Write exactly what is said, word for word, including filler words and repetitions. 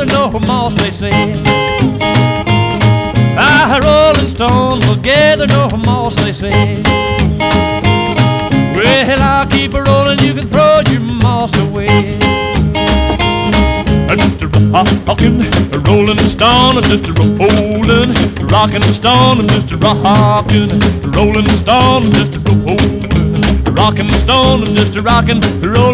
gather no moss, they say. Ah, Rolling Stone will gather no moss, they say. Well, I'll keep a rolling, you can throw your moss away. Just a rockin', a rolling stone, just a rollin', rockin' stone, just a rockin', rolling stone, just a rollin', rockin' stone, just a rockin', rollin'.